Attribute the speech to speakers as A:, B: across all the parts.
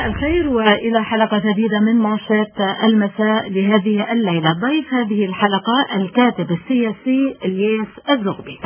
A: الخير وإلى حلقة جديدة من مانشيت المساء لهذه الليلة. ضيف هذه الحلقة الكاتب السياسي إلياس الزغبي.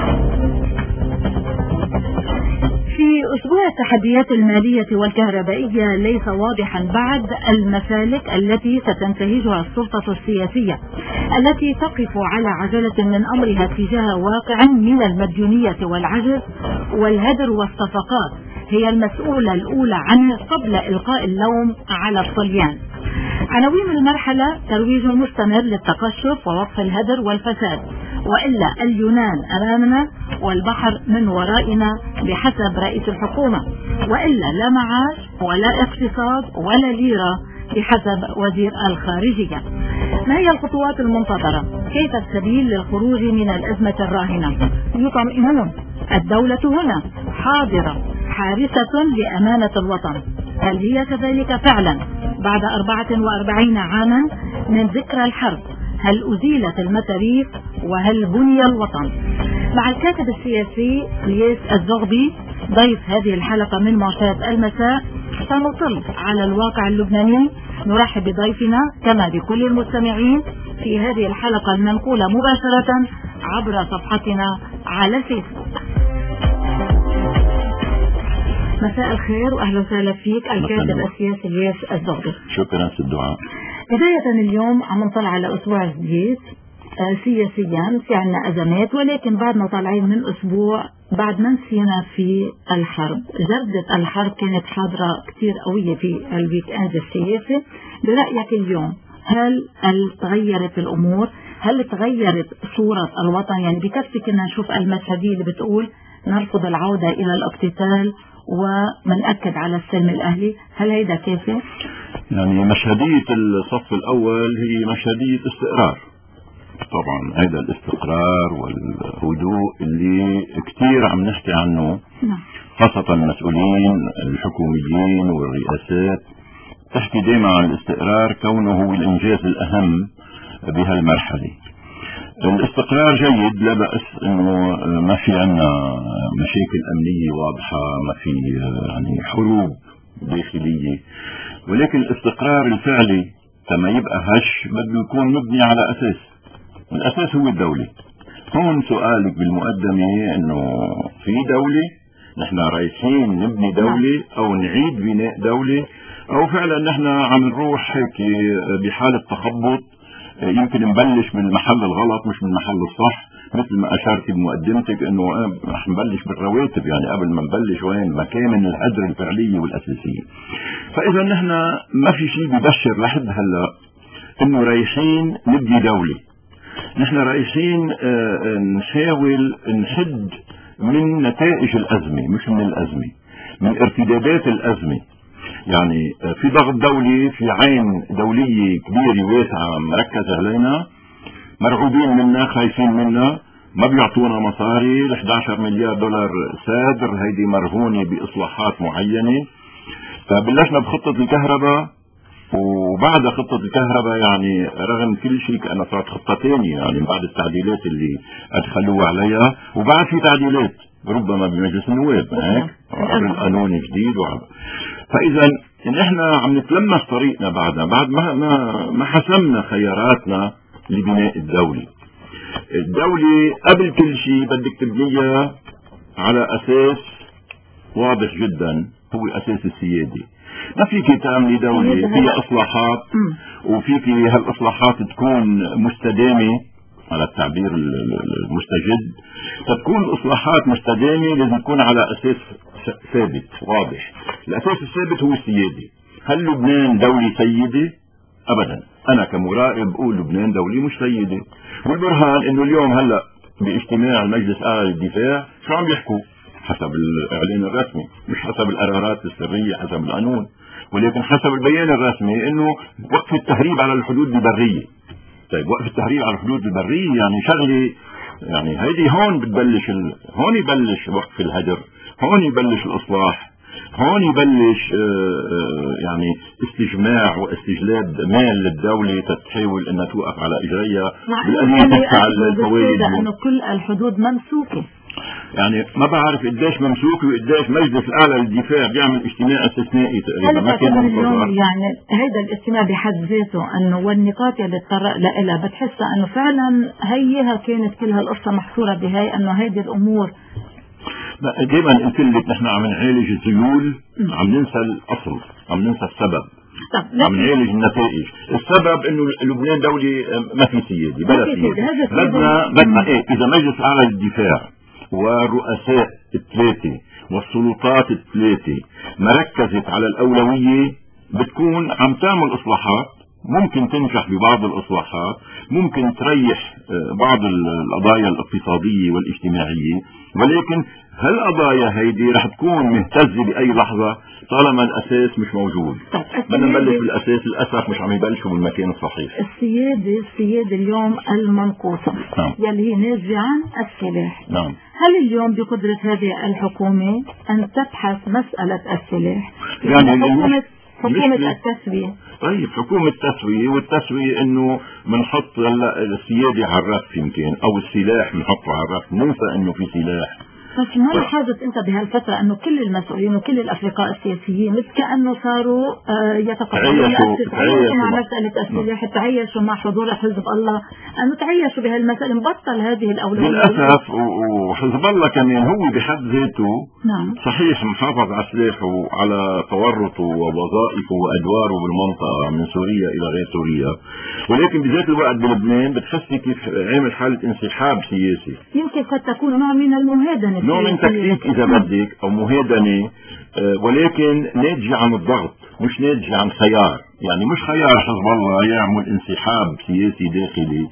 A: في أسبوع التحديات المالية والكهربائية ليس واضحا بعد المسالك التي ستنتهجها السلطة السياسية التي تقف على عجلة من أمرها تجاه واقع من المديونية والعجز والهدر والصفقات هي المسؤولة الأولى عنه قبل إلقاء اللوم على الصليان. عناوين المرحلة: ترويج مستمر للتقشف ووقف الهدر والفساد، وإلا اليونان أمامنا والبحر من ورائنا بحسب رئيس الحكومة، وإلا لا معاش ولا اقتصاد ولا ليرة بحسب وزير الخارجية. ما هي الخطوات المنتظرة؟ كيف السبيل للخروج من الأزمة الراهنة؟ يطمئنون الدولة هنا حاضرة حارسة لأمانة الوطن. هل هي كذلك فعلا بعد 44 عاما من ذكرى الحرب؟ هل أزيلت المتاريخ وهل بني الوطن؟ مع الكاتب السياسي إلياس الزغبي ضيف هذه الحلقة من مانشيت المساء سنطل على الواقع اللبناني. نرحب بضيفنا كما بكل المستمعين في هذه الحلقة المنقولة مباشرة عبر صفحتنا على الفيسبوك. مساء الخير واهلا وسهلا فيك الكاتب السياسي إلياس الزغبي.
B: شكرا في الدعاء.
A: بداية اليوم عم نطلع على اسبوع جديد سياسيا، في عنا ازمات، ولكن بعدنا طالعين من اسبوع بعد ما نسينا في الحرب. جردة الحرب كانت حاضرة كثير قوية في الويك اند السياسي. برأيك اليوم هل تغيرت الامور؟ هل تغيرت صورة الوطن؟ يعني بكفي كنا نشوف المشهدية اللي بتقول نرفض العودة الى الاقتتال ومنأكد على السلم الأهلي، هل هيدا كافي؟
B: يعني مشهدية الصف الأول هي مشهدية استقرار. طبعا هذا الاستقرار والهدوء اللي كتير عم نحكي عنه، خاصة المسؤولين الحكوميين والرئاسات تحكي دائما عن الاستقرار كونه هو الإنجاز الأهم بهالمرحلة. الاستقرار جيد، لا بأس انه ما في عنا مشاكل امنية واضحة، ما في يعني حروب داخلية، ولكن الاستقرار الفعلي لما يبقى هش بده يكون مبني على اساس، الاساس هو الدولة. هون سؤالك بالمقدمة انه في دولة، نحن رايحين نبني دولة او نعيد بناء دولة، او فعلا نحن عم نروح هيك بحالة تخبط، يمكن نبلش من المحل الغلط مش من المحل الصح، مثل ما اشرت بمقدمتك انه رح نبلش بالرواتب، يعني قبل ما نبلش وين مكامن الهدر الفعليه والاساسيه. فاذا نحن ما في شيء ببشر لحد هلا انه رايحين نبني دوله، نحن رايحين نحاول نحد من نتائج الازمه، مش من الازمه، من ارتدادات الازمه. يعني في ضغط دولي، في عين دولية كبيرة واسعة مركزة علينا، مرعوبين منا، خايفين منا، ما بيعطونا مصاري. ال 11 مليار دولار سادر هيدي مرهونة بإصلاحات معينة. فبلشنا بخطة الكهرباء، وبعد خطة الكهرباء يعني رغم كل شيء كأنها صارت خطة ثانية، يعني بعد التعديلات اللي أدخلوها عليها، وبعد في تعديلات ربما بمجلس النواب هيك عبر القانون الجديد فإذا نحن عم نتلمس طريقنا بعد ما حسمنا خياراتنا لبناء الدولة. الدولة قبل كل شيء بدك تبنيها على أساس واضح جدا، هو أساس السيادة. ما فيك تعملي دولة فيها إصلاحات وفيك هالإصلاحات تكون مستدامة على التعبير المستجد. فتكون الإصلاحات مستدامة لازم تكون على أساس ثابت واضح. الأساس الثابت هو السيادة. هل لبنان دولة سيدة؟ أبدا. أنا كمراقب بقول لبنان دولة مش سيدة، والبرهان إنه اليوم هلأ باجتماع المجلس الأعلى للدفاع شو عم يحكوا؟ حسب الإعلان الرسمي، مش حسب القرارات السرية حسب القانون، ولكن حسب البيان الرسمي إنه وقف التهريب على الحدود البرية. طيب وقف التهريب على الحدود البرية يعني شغلة، يعني هيدي هون بتبلش هون يبلش وقف الهدر، هون يبلش الإصلاح، هون يبلش يعني استجماع واستجلاب مال للدولة تتحاول انها توقف على اجريها، بالقليل تدفع الفوائد.
A: انه كل الحدود ممسوكة.
B: يعني ما بعرف قديش ممسوك وقديش مجلس الاعلى للدفاع بيعمل اجتماع استثنائي تقريبا.
A: ما كان اليوم يعني هيدا الاجتماع بحد ذاته انه والنقاط اللي تطرق لها بتحسها انه فعلا هيها كانت كل هالقصه محصوره بهاي انه هيدي الامور
B: دائما قلت لك نحن عم نعالج الذيول، عم ننسى الاصل، عم ننسى السبب، عم نعالج النتائج. السبب انه لبنان دولة ما في سيادة بلا سيادة. بدنا ايه اذا مجلس اعلى للدفاع والرؤساء الثلاثة والسلطات الثلاثة مركزت على الأولوية بتكون عم تعمل إصلاحات، ممكن تنجح ببعض الإصلاحات، ممكن تريح بعض القضايا الاقتصادية والاجتماعية، ولكن هالقضايا هيدي رح تكون مهتزة بأي لحظة طالما الأساس مش موجود. بدنا نبلش بالأساس، للأسف مش عم يبلشوا بالمكان الصحيح.
A: السيادة اليوم المنقوصة يلي هي نازلة عن السلاح.
B: نعم.
A: هل اليوم بقدرة هذه الحكومة أن تبحث مسألة السلاح؟
B: يعني
A: حكومة التسوية.
B: طيب حكومة التسوية، والتسوية انه بنحط السيادة على الرف يمكن، او السلاح بنحطه على الرف، ننسى انه في سلاح.
A: بس ما لاحظت انت بهالفترة انه كل المسؤولين وكل الافرقاء السياسيين مثل كأنه صاروا يتعايشوا مع مسألة السلاح، تعايشوا مع حضور حزب الله، انه تعايشوا بهالمسألة، مبطل هذه الاولوية
B: للأسف. وحزب الله كمان هو بحد ذاته
A: نعم
B: صحيح محافظ على سلاحه وعلى تورطه ووظائفه وادواره بالمنطقة من سوريا الى غير سوريا، ولكن بذات الوقت بلبنان بتحسي كيف عامل حالة انسحاب سياسي.
A: يمكن قد تكون نوع من المهادنة،
B: نوع من تكتيك إذا بدك أو مهادنة، ولكن ناتجة عن الضغط مش ناتجة عن خيار. يعني مش خيار حزب الله يعمل انسحاب سياسي داخلي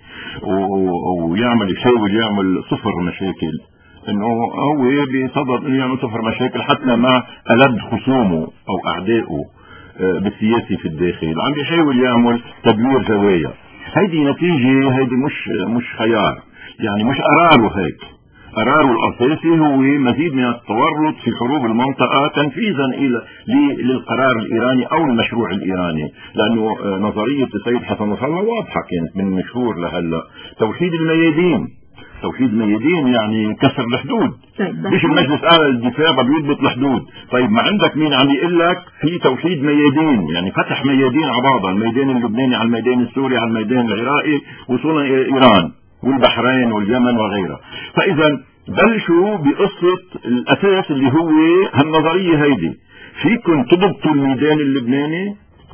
B: ويعمل يحاول يعمل صفر مشاكل، انه هو بصدد انه يعمل صفر مشاكل حتى مع ألد خصومه او اعدائه بالسياسي في الداخل، عم بيحاول يعمل تدوير زوايا. هيدي نتيجة، هيدي مش خيار، يعني مش قراره هيك. قراره الأساسي هو مزيد من التورط في حروب المنطقة تنفيذا للقرار الإيراني أو المشروع الإيراني، لأنه نظرية السيد حسن نصر الله واضحة كانت من شهور لهلا، توحيد الميادين. توحيد الميادين يعني كسر الحدود. مش المجلس الأعلى للدفاع بيضبط الحدود. طيب ما عندك مين عم يقول لك في توحيد ميادين، يعني فتح ميادين على بعضها، الميدان اللبناني على الميدان السوري على الميدان العراقي وصولا إلى إيران والبحرين واليمن وغيرها. فإذا بلشوا بقصة الأساس اللي هو هالنظرية هيدي، فيكم تضبطوا الميدان اللبناني،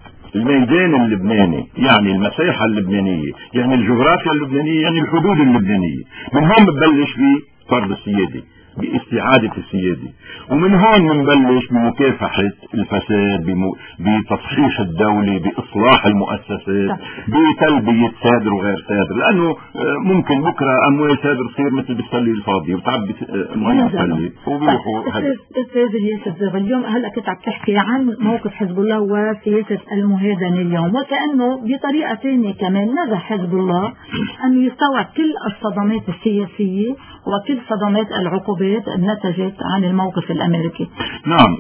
B: يعني المساحة اللبنانية، يعني الجغرافيا اللبنانية، يعني الحدود اللبنانية. من هون ببلش في فرض السيادة، باستعادة السيادة، ومن هون بنبلش بمكافحة الفساد، بتصحيح الدولة، بإصلاح المؤسسات، بتلبية سادر وغير سادر، لأنه ممكن بكرة أموال سادر تصير مثل بالسلة الفاضية وتعبي مية سلة وبيروحوا.
A: أستاذ الياس اليوم هلا كنت عم تحكي عن موقف حزب الله وسياسة المهادنة اليوم، وكأنه بطريقة ثانية كمان نجح حزب الله أن يستوعب كل الصدمات السياسية وكل صدمات العقوبات نتجت عن الموقف الأمريكي.
B: نعم،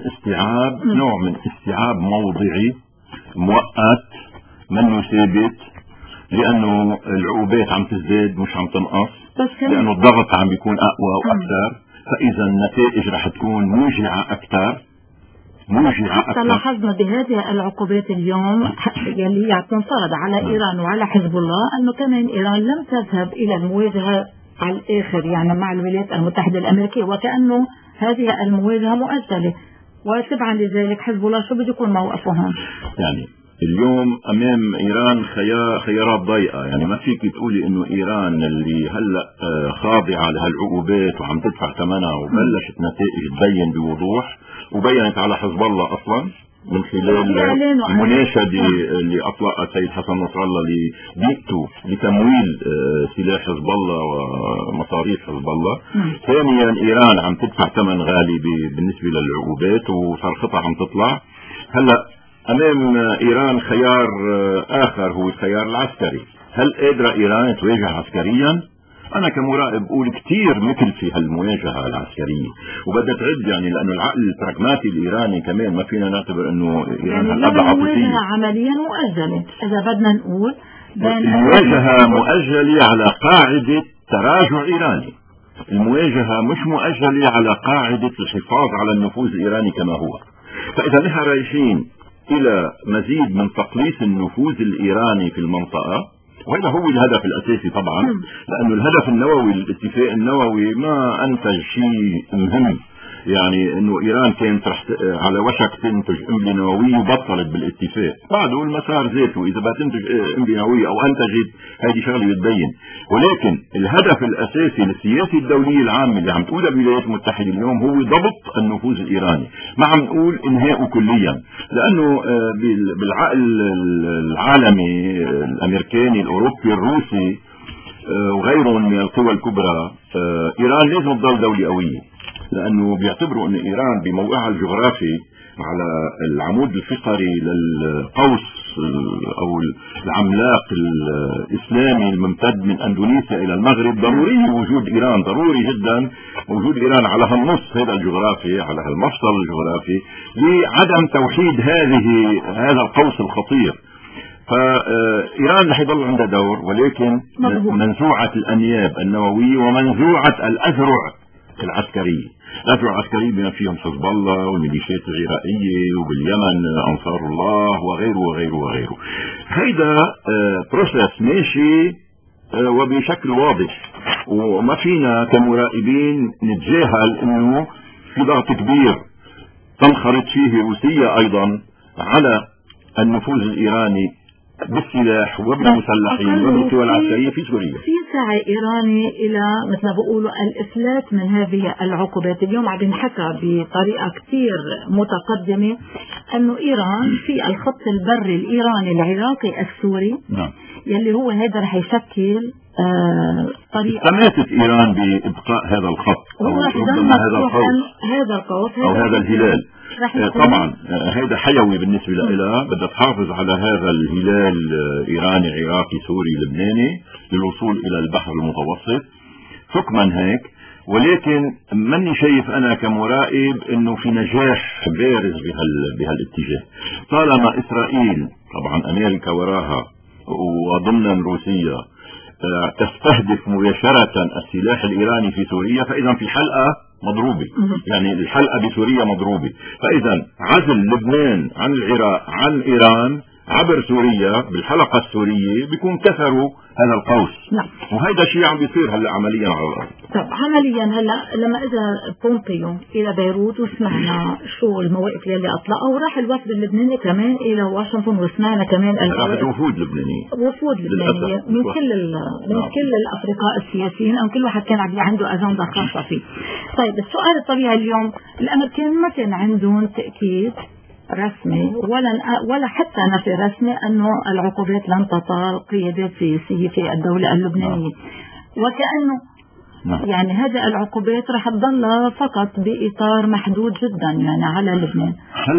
B: نوع من استيعاب موضعي مؤقت منه ثابت، لأنه العقوبات عم تزداد مش عم تنقص، لأنه الضغط عم بيكون أقوى وأكثر، فإذا النتائج رح تكون موجعة أكثر.
A: لاحظنا بهذه العقوبات اليوم يلي عم تنفرض على إيران وعلى حزب الله أنه كمان إيران لم تذهب إلى المواجهة على الآخر يعني مع الولايات المتحدة الأمريكية، وكأنه هذه المواجهة مؤجلة، وتبعا لذلك حزب الله شو بده يكون موقفه هون؟ يعني
B: اليوم امام ايران خيارات ضيقه، يعني ما فيك تقولي انه ايران اللي هلا خاضعه لهالعقوبات وعم تدفع ثمنها وبلشت نتائج تبين بوضوح، وبينت على حزب الله اصلا من خلال المناشدة اللي أطلقها السيد حسن نصر الله لبيئته لتمويل سلاح حزب الله ومصاريف حزب الله. ثانيا إيران عم تدفع ثمن غالي بالنسبة للعقوبات وصرختها عم تطلع. هلا أمام إيران خيار آخر هو الخيار العسكري. هل قادرة إيران تواجه عسكريا؟ أنا كمراقب بقول كتير مثل في هالمواجهة العسكرية، وبدها تعد يعني لأنه العقل البراغماتي الإيراني كمان ما فينا نعتبر إنه إيران
A: يعني المواجهة عمليا مؤجلة إذا بدنا نقول
B: المواجهة مؤجلة على قاعدة تراجع إيراني. المواجهة مش مؤجلة على قاعدة الحفاظ على النفوذ الإيراني كما هو. فإذا نحن رايحين إلى مزيد من تقليص النفوذ الإيراني في المنطقة، وهذا هو الهدف الأساسي طبعا، لأنه الهدف النووي الاتفاق النووي ما أنتج شيء مهم. يعني انه ايران كانت رح على وشك تنتج قنبله نوويه وبطلت بالاتفاق، بعده المسار ذاته اذا بدها تنتج قنبله نوويه او انتجت، هذه شغله بتبين. ولكن الهدف الاساسي للسياسه الدوليه العامه اللي عم تقولها الولايات المتحده اليوم هو ضبط النفوذ الايراني، ما عم نقول انهائه كليا، لانه بالعقل العالمي الامريكاني الاوروبي الروسي وغيرهم من القوى الكبرى، ايران لازم تضل دوله قويه، لأنه بيعتبروا أن إيران بموقعها الجغرافي على العمود الفقري للقوس أو العملاق الإسلامي الممتد من أندونيسيا إلى المغرب، ضروري وجود إيران، ضروري جدا وجود إيران على هالنص هذا الجغرافي، على هالمفصل الجغرافي، لعدم توحيد هذا القوس الخطير. فإيران رح يضل عندها دور، ولكن منزوعة الأنياب النووية ومنزوعة الأذرع العسكرية. الأذرع العسكرية بما فيهم حزب الله والميليشيات العراقية وباليمن أنصار الله وغيره وغيره وغيره. هيدا بروسيس ماشي وبشكل واضح، وما فينا كمراقبين نتجاهل انه في ضغط كبير تنخرط فيه روسيا ايضا على النفوذ الايراني بالسلاح وبالمسلحين وبالقوى العسكريه في سوريا.
A: في سعي ايراني الى مثل ما بيقولوا الافلات من هذه العقوبات. اليوم عم ينحكى بطريقه كثير متقدمه انه ايران في الخط البري الايراني العراقي السوري،
B: نعم،
A: يلي هو هذا رح يشكل طريقه
B: استماتت ايران بابقاء هذا الخط او
A: هذا القوس
B: او هذا الهلال. طبعا هذا حيوي بالنسبة لها، بدها تحافظ على هذا الهلال إيراني عراقي سوري لبناني للوصول إلى البحر المتوسط حكما هيك. ولكن مني شايف أنا كمراقب أنه في نجاح بارز بهالاتجاه، طالما إسرائيل طبعا أمريكا وراها وضمنا روسيا تستهدف مباشرة السلاح الإيراني في سوريا، فإذا في حلقة مضروبة، يعني الحلقة بسوريا مضروبة. فإذا عزل لبنان عن العراق عن إيران عبر سوريا بالحلقة السورية بيكون كسروا هذا القوس.
A: نعم.
B: وهذا شيء عم بيصير هلا عمليا على الأرض.
A: طب عمليا هلا لما إذا بومبيو إلى بيروت وسمعنا شو المواقف اللي أطلقها، وراح الوفد اللبناني كمان إلى واشنطن وسمعنا كمان
B: وفود لبنانية
A: من كل الأفرقاء السياسيين، أو كل واحد كان عنده أجندة خاصة فيه. طيب السؤال الطبيعي اليوم، الأمريكان ما كان عندهم تأكيد رسمي ولا حتى نفي رسمي أنه العقوبات لن تطال قيادات سياسية في الدولة اللبنانية، وكأنه يعني هذه العقوبات رح تضل فقط بإطار محدود جدا يعني على لبنان.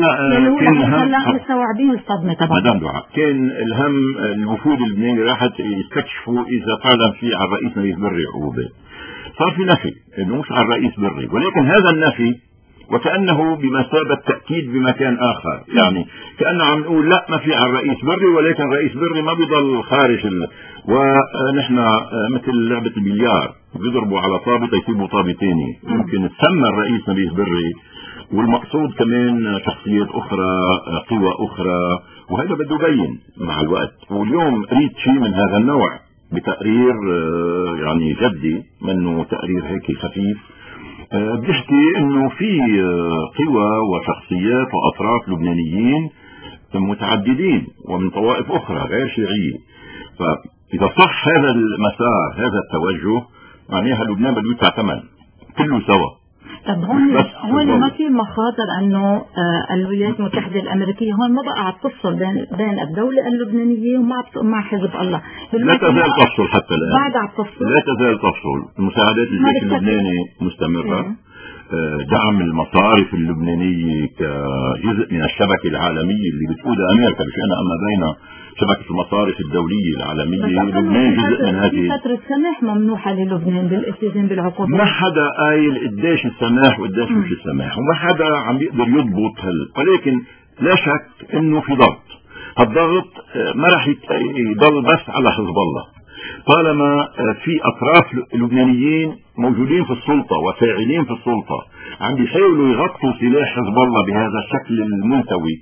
A: هلا مستوعبين الصدمة طبعا.
B: مدام دعاء، كان الهم الوفود اللبناني راحت يستكشفوا إذا فعلا في على الرئيس نبيه بري عقوبات. صار في نفي إنه مش على الرئيس بري، ولكن هذا النفي وكأنه بمثابة تأكيد بمكان آخر، يعني كأنه عم نقول لا ما في على الرئيس بري، ولكن رئيس بري ما بيضل خارج ونحن مثل لعبة البليار بيضربوا على طابة يسيبوا طابة تاني، ممكن تسمى الرئيس نبيه بري والمقصود كمان شخصيات أخرى قوى أخرى، وهذا بده يبين مع الوقت. واليوم ريت شيء من هذا النوع بتقرير يعني جدي، منه تقرير هيك خفيف، بيحكي انه في قوى وشخصيات واطراف لبنانيين متعددين ومن طوائف اخرى غير شيعية، فاذا صح هذا المسار هذا التوجه معناها لبنان بده يدفع ثمن كله سوا.
A: طب هون ما في مخاطر انه الولايات المتحدة الامريكية هون ما بقى عم تفصل بين الدولة اللبنانية ومع حزب الله؟
B: لا تزال تفصل حتى الان،
A: بعد عم تفصل،
B: لا تزال تفصل. مساعدات الجيش اللبناني مستمرة، دعم المصارف اللبنانية كجزء من الشبكة العالمية اللي بتقودها أمريكا بشأنها أما بين شبكة المصارف الدولية العالمية. لبنان جزء من هذه
A: فترة سماح ممنوحة للبنان بالالتزام بالعقوبات.
B: ما حدا قايل قديش السماح وقديش مش السماح، وما حدا عم يقدر يضبط ولكن لا شك انه في ضغط. الضغط ما راح يضل بس على حزب الله، طالما في أطراف لبنانيين موجودين في السلطة وفاعلين في السلطة عم بيحاولوا يغطوا سلاح حزب الله بهذا الشكل المنتوي،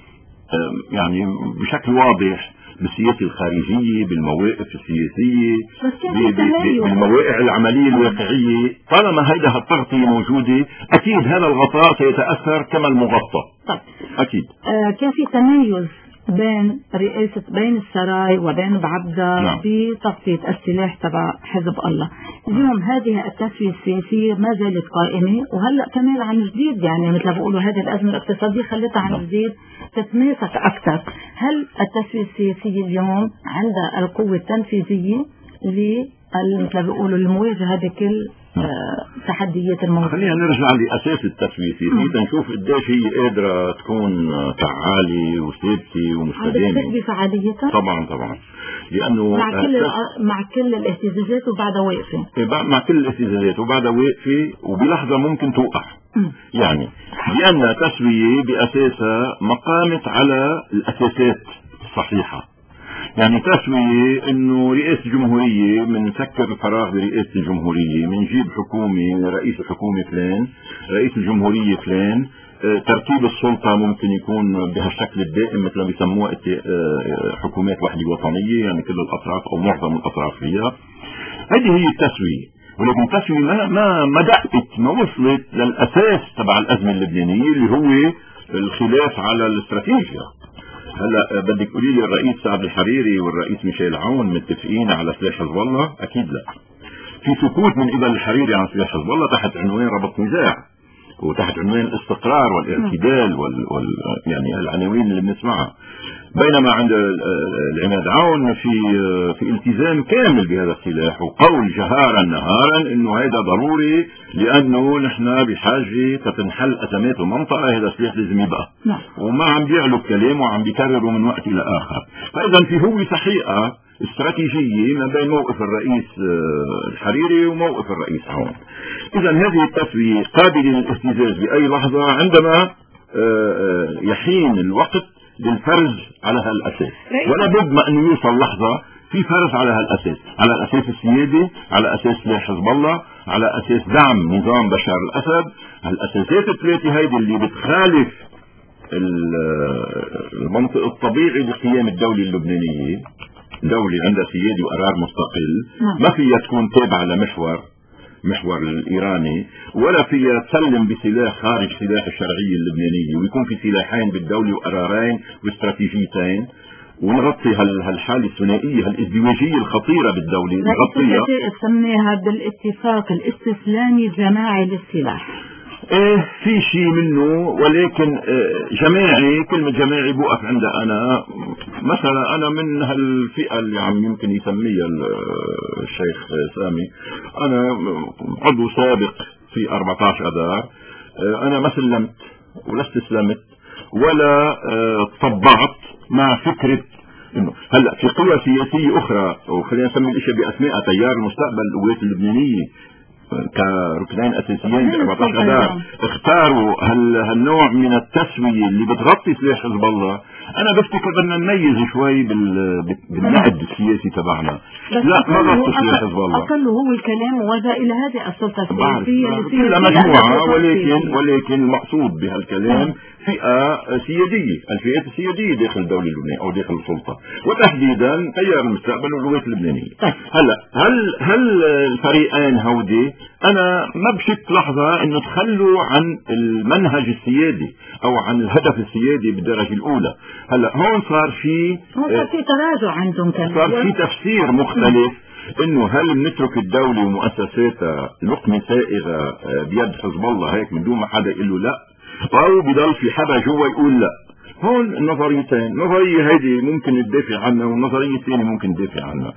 B: يعني بشكل واضح بالسياسة الخارجية، بالمواقف السياسية، بالمواقع العملية الواقعية، طالما هيدا التغطية موجودة أكيد هذا الغطاء سيتأثر كما المغطى.
A: طيب.
B: أكيد.
A: كان في تميز بين السراي وبين بعبدة. نعم. بتغطية السلاح تبع حزب الله. اليوم هذه التسوية السياسية ما زالت قائمة، وهلأ كمان عن جديد، يعني مثل ما بيقولوا هذه الأزمة الاقتصادية خلتها عن جديد تتماسك أكثر. هل التسوية السياسية اليوم عندها القوة التنفيذية مثل ما بيقولوا المواجهة بكل تحديات الموضوع؟
B: خلينا نرجع لأساس التسوية السياسية نشوف قديش هي قادرة تكون فعالة وثابتة ومستدامة.
A: عم بفعاليتها؟
B: طبعا لأنه
A: مع كل الاهتزازات وبعدها واقفة.
B: مع كل الاهتزازات وبعدها واقفة، وبلحظة ممكن توقع. يعني لأن تسوية بأساسها مقامت على الأساسات الصحيحة. يعني تسوية انه رئاسة الجمهورية منسكر الفراغ برئاسة الجمهورية، منجيب حكومة، رئيس الحكومة فلان، رئيس الجمهورية فلان، ترتيب السلطة ممكن يكون بهالشكل الدائم مثل ما بيسموها حكومات وحدة وطنية، يعني كل الأطراف أو معظم الأطراف فيها. هذه هي التسوية. ولكن التسوية ما دقت، ما وصلت للأساس تبع الأزمة اللبنانية اللي هو الخلاف على الاستراتيجية. هلا بدك تقولي لي الرئيس سعد الحريري والرئيس ميشيل عون متفقين على سلاح حزب الله؟ اكيد لا. في سكوت من قبل الحريري عن سلاح حزب الله تحت عنوان ربط نزاع، وتحت عنوان الاستقرار والاعتدال يعني العناوين اللي بنسمعها. بينما عند العماد عون في التزام كامل بهذا السلاح، وقول جهارا نهارا انه هذا ضروري لانه نحن بحاجه تنحل ازمات المنطقه، هذا السلاح لازم يبقى. وما عم بيعلوا الكلام وعم بيكرروا من وقت الى اخر. فاذا في هو تحقيقه استراتيجيه ما بين موقف الرئيس الحريري وموقف الرئيس عون. اذا هذه التسويه قابله للاهتزاز باي لحظه عندما يحين الوقت للفرز على هالأساس، ولا بد ما أنه يوصل لحظة في فرز على هالأساس، على أساس السيادة، على أساس سلاح حزب الله، على أساس دعم نظام بشار الأسد. هالأساسات الثلاثة هيدي اللي بتخالف المنطق الطبيعي لقيام الدولة اللبنانية، دولة عندها سيادة وقرار مستقل، ما فيها تكون تابعة لمحور الإيراني، ولا فيها تسلم بسلاح خارج سلاح الشرعية اللبنانية، ويكون في سلاحين بالدولة وقرارين واستراتيجيتين، ونغطي هالحالة الثنائية هالازدواجية الخطيرة بالدولة.
A: نغطيها تسميها بالاتفاق الاستسلامي الجماعي للسلاح.
B: ايه في شيء منه، ولكن جماعي، كلمة جماعي بوقف عندها أنا مثلا أنا من هالفئة اللي عم يمكن يسميها الشيخ سامي، أنا عضو سابق في 14 أذار، أنا ما سلمت ولا استسلمت ولا طبعت مع فكرة إنه هلا في قوى سياسية أخرى، وخلينا نسمي الأشياء بأسماء، تيار المستقبل القوات اللبنانية كركنين اساسيين ب 14 أذار اختاروا هالنوع من التسوية اللي بتغطي سلاح حزب الله. انا بفتكر بدنا نميز شوي بالنقد السياسي تبعنا. لا ما غطوا سلاح حزب الله،
A: اقل هو الكلام وجه الى هذه السلطة السياسية اللي فيها
B: مجموعة، ولكن المقصود بهالكلام فئة سيادية، الفئات السيادية داخل الدولة اللبنانية او داخل السلطة، وتحديدا تيار المستقبل والقوات اللبنانية. هلا هل الفريقين هودي انا ما بشك لحظة انه تخلوا عن المنهج السيادي او عن الهدف السيادي بالدرجة الاولى. هلا هون صار في
A: تراجع عندهم،
B: صار في تفسير مختلف انه هل بنترك الدولة ومؤسساتها لقمة سائغة بيد حزب الله هيك من دون ما حدا يقول له لا، او بضل في حدا جوا يقول لا. هون النظريتين، نظرية هيدي ممكن ندافع عنها والنظرية الثانية ممكن ندافع عنها.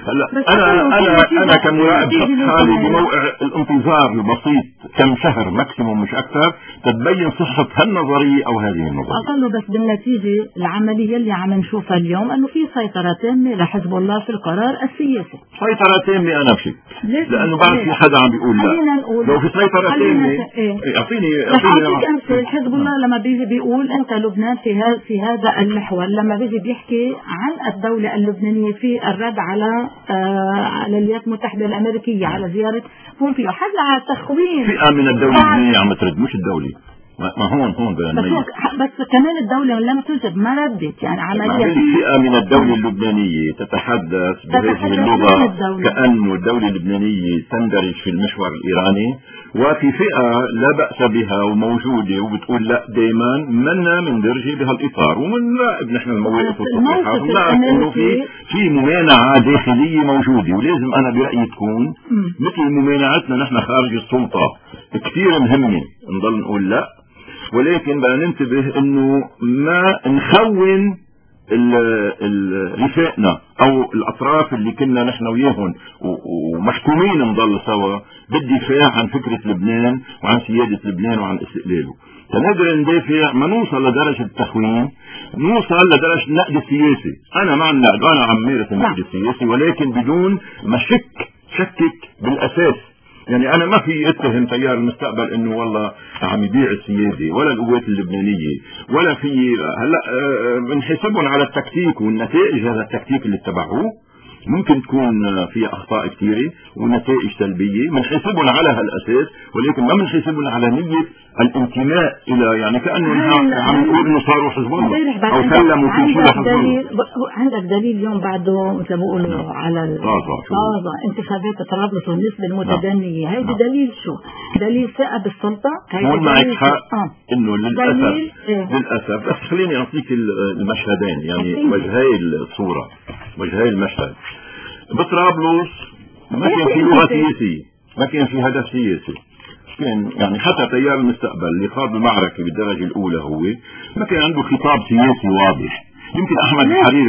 B: هلا انا كمراقب حالي بموقع الانتظار البسيط كم شهر ماكسيموم مش اكثر تتبين صحة هالنظرية او هذه النظرية.
A: اقله بس بالنتيجة العملية اللي عم نشوفها اليوم انه في سيطرة تامة لحزب الله في القرار السياسي.
B: سيطرة تامة انا بشك، لانه بعد في حدا عم بيقول لا. لو في سيطرة تامة اعطيني
A: امثال. حزب الله لما بيجي بيقول انت لبنان في هذا المحور لما بيجي بيحكي عن الدولة اللبنانية في الرد على الولايات المتحدة الأمريكية على زيارة بومبيو، حتى على تخوين
B: فئة من الدولة اللبنانية عم ترد، مش الدولة. ما هون
A: بس كمان الدولة لم تجب، ما ردت يعني عملية.
B: فئة من الدولة اللبنانية تتحدث بهذه اللغة كأنه الدولة اللبنانية تندرج في المحور الإيراني، وفي فئة لا بأس بها وموجودة وبتقول لا دائما منا مندرجة بهالإطار، ومنراقب نحن المواقف التصريحات ونعرف إنه في ممانعة داخلية موجودة، ولازم أنا برأيي تكون مثل ممانعتنا نحن خارج السلطة كثير مهمة نضل نقول لا، ولكن بدنا ننتبه انه ما نخون رفاقنا او الاطراف اللي كنا نحن وياهم ومحكومين نضل سوا بالدفاع عن فكرة لبنان وعن سيادة لبنان وعن استقلاله. تنقدر ندافع ما نوصل لدرجة التخوين، نوصل لدرجة النقد السياسي. انا مع النقد، انا عم مارس النقد السياسي، ولكن بدون ما شكك بالاساس. يعني انا ما في اتهم تيار المستقبل انه والله عم يبيع السياده ولا القوات اللبنانيه ولا في هلا بنحسبهم على التكتيك والنتائج. هذا التكتيك اللي اتبعوه ممكن تكون فيها اخطاء كثيره ونتائج سلبيه، بنحسبهم على هالاساس، ولكن ما بنحسبهم على نيه الانتماء الى، يعني كانه عم نقول انه صاروا حزب الله او سلموا في شيء حزب الله.
A: عندك دليل اليوم بعده مثل ما بيقولوا على طازه انتخابات طرابلس والنسبه المتدنيه، هيدي دليل شو؟ دليل ثقه بالسلطه.
B: هون معك حق انه للاسف بس خليني اعطيك المشهدين، يعني وجهي الصوره، وجهي المشهد. بطرابلس ما كان في لغه سياسيه، ما كان في هدف سياسي، كان يعني حتى تيار المستقبل اللي خاض المعركه بالدرجه الاولى هو ما كان عنده خطاب سياسي واضح. يمكن احمد الحريري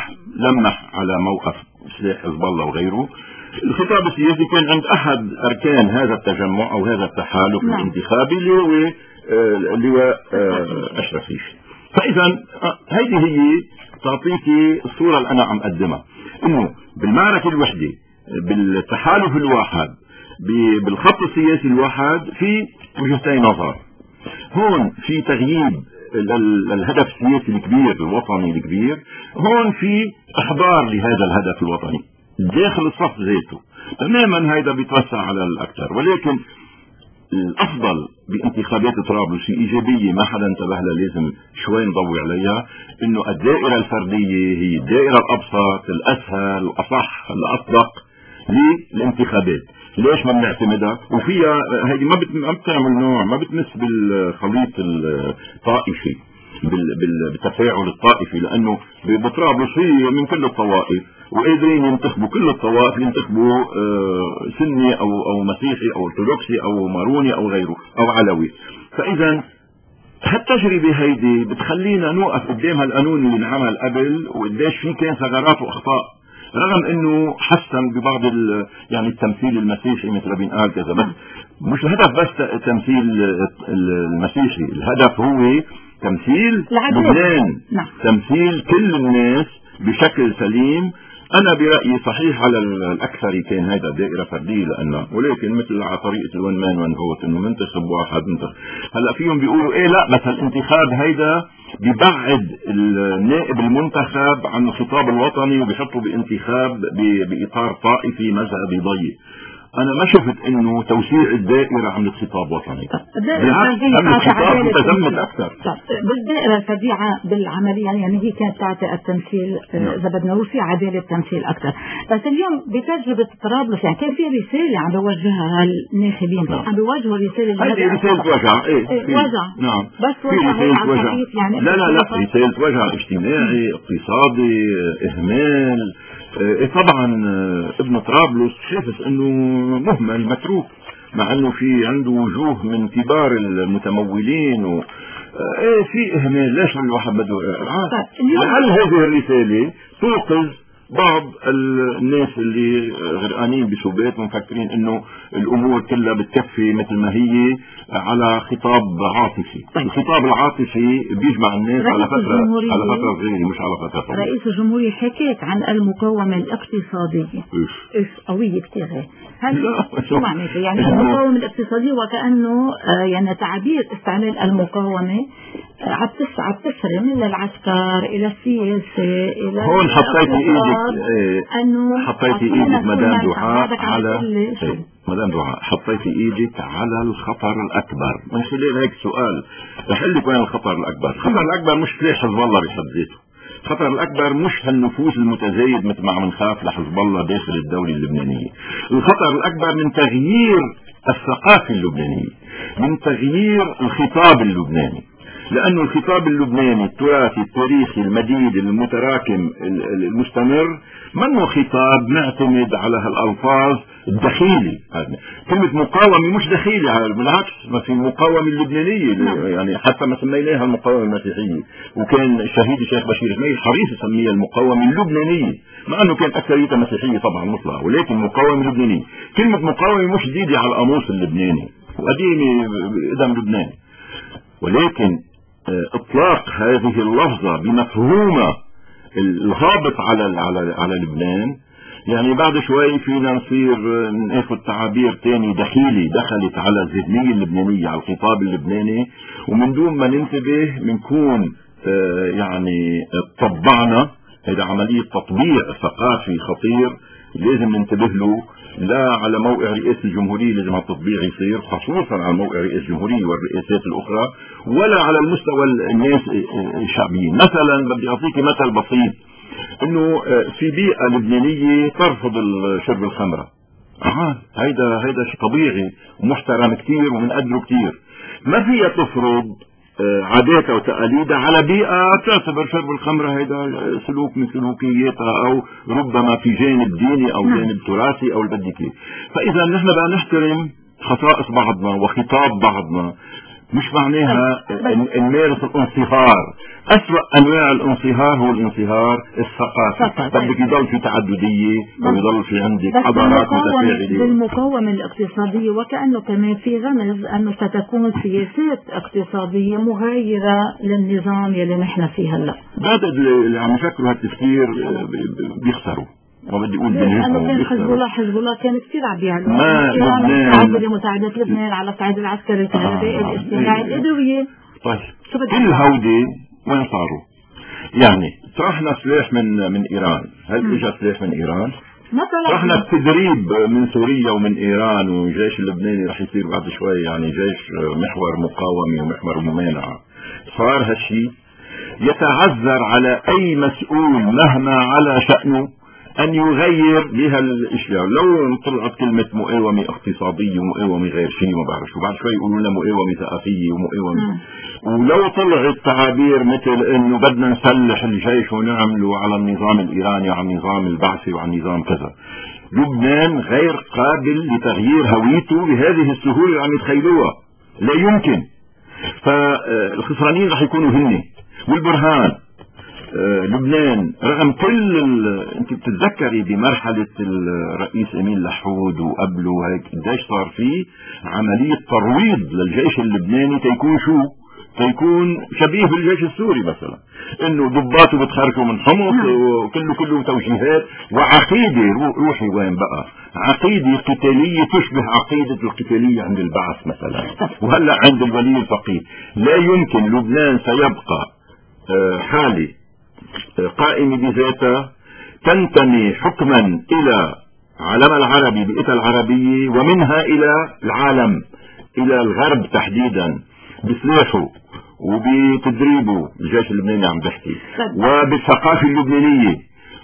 B: لمح على موقف سلاح حزب الله وغيره. الخطاب السياسي كان عند احد اركان هذا التجمع او هذا التحالف الانتخابي اللي هو اللواء اشرف ريشي. فاذا هذه هي تعطيكي الصوره اللي انا عم اقدمها، انه بالمعركه الوحده، بالتحالف الواحد، بالخط السياسي الواحد، في وجهتين نظر. هون في تغييب الهدف السياسي الكبير الوطني الكبير، هون في احضار لهذا الهدف الوطني داخل الصف ذاته. تماما هيدا بيتوسع على الاكثر، ولكن الافضل بانتخابات طرابلس ايجابيه ما حدا انتبه لها، لازم شوي نضوي عليها، انه الدائره الفرديه هي الدائره الابسط الاسهل الاصح الاصدق للانتخابات. ليش ما بنعتمدها؟ وفيها هيدي ما بتعمل نوع، ما بتمس بالخليط الطائفي، بالتفاعل الطائفي، لانه بطرابلس هي من كل الطوائف وقادرين ينتخبوا كل الطوائف، ينتخبوا سني او مسيحي او ارثوذكسي او ماروني او غيره او علوي. فاذا هالتجربه هيدي بتخلينا نوقف قدام هالقانون اللي انعمل قبل وقديش في كان ثغرات واخطاء، رغم انه حسن ببعض يعني التمثيل المسيحي مثل بينقال كذا، بس مش الهدف بس تمثيل المسيحي، الهدف هو تمثيل لبنان، تمثيل كل الناس بشكل سليم. انا برأيي صحيح على الاكثر كان هذا دائرة فردية لانه، ولكن مثل على طريقة الون مان ون فوت، انه منتخب واحد هلا فيهم بيقولوا ايه لا مثلا الانتخاب هيدا بيبعد النائب المنتخب عن الخطاب الوطني وبيحطوا بانتخاب باطار طائفي مذهبي ضيق. انا ما شفت انه توسيع الدائرة عملت خطاب وطني، بالعكس عملت خطاب متزمت اكثر.
A: بالدائرة الفردية بالعملية يعني هي كانت تعطي التمثيل اذا بدنا نقول في عدالة تمثيل اكثر، بس اليوم بتجربة طرابلس يعني كان في رسالة عم بوجهها الناخبين، عم بيوجهوا رسالة،
B: هذه رسالة وجع،
A: وجع،
B: نعم
A: بس وجع هيك على الخفيف يعني،
B: لا رسالة وجع اجتماعي اقتصادي اهمال. طبعا ابن طرابلس شايف انه مهمل متروك، مع انه في عنده وجوه من كبار المتمولين في اهمال. ليش الواحد بده لعل هذه الرسالة توقظ بعض الناس اللي غرقانين بشوبات ومفكرين انه الامور كلها بتكفي مثل ما هي على خطاب عاطفي. الخطاب العاطفي بيجمع الناس على فترة صغيرة مش على فترة طويلة.
A: رئيس الجمهورية حكيت عن المقاومة الاقتصادية. إيش قوية كتير هي. شو معناته يعني المقاومة الاقتصادية؟ وكأنه يعني تعبير استعمال المقاومة عم تسرم إلى العسكر إلى السياسة إلى
B: هون حطيتي ايدك مدام دعاء على مدام دعاء حطيتي ايدك على الخطر الاكبر. من خلال هيك سؤال رح اقول لك وين الخطر الاكبر. الخطر الاكبر مش سلاح حزب الله بحد ذاته. الخطر الاكبر مش هالنفوذ المتزايد مثل ما عم نخاف لحزب الله داخل الدولة اللبنانية. الخطر الاكبر من تغيير الثقافة اللبنانية، من تغيير الخطاب اللبناني. لأنه الخطاب اللبناني التراثي التاريخي المديد المتراكم المستمر منه خطاب معتمد على هالألفاظ الدخيلي. كلمة مقاومة مش دخيلة، بالعكس ما في مقاومة اللبنانية يعني حتى ما سميناها المقاومة المسيحية، وكان الشهيد الشيخ بشير اسماعيل حريص يسميها المقاومة اللبنانية مع أنه كانت أكثريتها مسيحية طبعا مطلقة، ولكن مقاومة لبنانية. كلمة مقاومة مش جديدة على القاموس اللبناني وقديمة قدم لبنان، ولكن اطلاق هذه اللفظة بمفهومها الهابط على لبنان يعني بعد شوي فينا نصير ناخذ تعابير تاني دخيلي دخلت على الذهنية اللبنانية على الخطاب اللبناني، ومن دون ما ننتبه بنكون يعني طبعنا. هذا عملية تطبيع ثقافي خطير لازم ننتبه له. لا على موقع رئاسة الجمهورية لازم التطبيع يصير، خصوصا على موقع رئاسة الجمهورية والرئاسات الأخرى، ولا على المستوى الناس الشعبيين. مثلا بدي أعطيك مثل بسيط، إنه في بيئة لبنانية ترفض شرب الخمرة. هيدا شيء طبيعي ومحترم كتير ومنقدره كتير. ما فيها تفرض عاداتها وتقاليدها على بيئة تعتبر شرب الخمرة هيدا سلوك من سلوكياتها، أو ربما في جانب ديني أو جانب تراثي أو البديكي. فإذا نحن بقى نحترم خصائص بعضنا وخطاب بعضنا، مش معناها نمارس الانصهار. أسوأ أنواع الانصهار هو الانصهار الثقافي. بدك يضل في تعددية ويضل في عندك حضارات متفاعلة.
A: بالمقاومة الاقتصادية وكأنه كمان في رمز أنه ستكون سياسات اقتصادية مغايرة للنظام يلي نحن فيه هلا.
B: بعد اللي عم يفكروا هالتفكير بيخسروا. وبدي اقول
A: حزب الله كان كثير عم يعمل مساعدة لبنان على الصعيد العسكري الكهربائي الاجتماعي الادوية.
B: طيب كل هودي وين صاروا؟ يعني طرحنا سلاح من ايران. هل اجى سلاح من ايران؟ طرحنا التدريب من سوريا ومن ايران، والجيش اللبناني رح يصير بعد شوي يعني جيش محور مقاومة ومحور ممانعة. صار هالشيء يتعذر على اي مسؤول مهما على شأنه أن يغير بها الاشياء. لو طلعت كلمة مقاومة اقتصادية ومقاومة غير شيء ما بعرف، وبعد شوي يقولوا لنا مقاومة ثقافية ومقاومة. ولو طلعت تعابير مثل إنه بدنا نسلح الجيش ونعمله على النظام الإيراني وعلى النظام البعثي وعلى النظام كذا، لبنان غير قابل لتغيير هويته بهذه السهولة اللي عم يتخيلوها. لا يمكن. فالخسرانين رح يكونوا هن. والبرهان لبنان رغم كل انت بتتذكري بمرحلة الرئيس امين لحود وقبله هيك قديش صار فيه عملية ترويض للجيش اللبناني تيكون شبيه بالجيش السوري مثلا، انه ضباطه بتخرجوا من حمص وكله توجيهات وعقيدة. روحي وين بقى عقيدة قتالية تشبه عقيدة القتالية عند البعث مثلا، وهلا عند الولي الفقيه. لا يمكن لبنان سيبقى حالي قائمة بذاتها تنتمي حكما إلى علم العربي بيئتها العربية، ومنها إلى العالم، إلى الغرب تحديدا بسلاحه وبتدريبه الجيش اللبناني عم بحكي، وبالثقافة اللبنانية